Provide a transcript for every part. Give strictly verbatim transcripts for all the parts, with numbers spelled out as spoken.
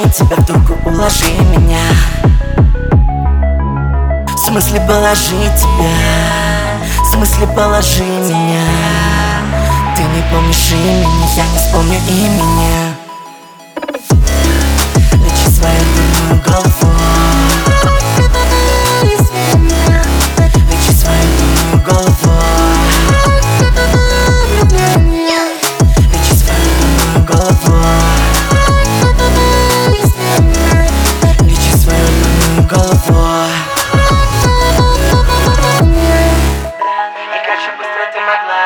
тебя в руку, уложи меня. В смысле положить тебя, в смысле положи меня. Ты не помнишь имени, я не вспомню имени. Лечи свою дурную голову, лечи свою дурную голову, лечи свою дурную голову, лечи свою дурную голову. И как же быстро ты могла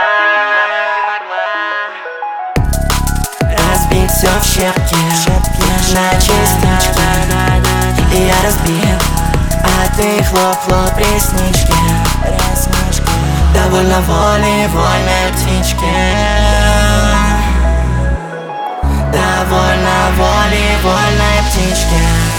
разбить все в щепки, на частички. И я разбил, а ты хлоп-хлоп реснички. Довольно волей вольной птички, довольно волей вольной птички.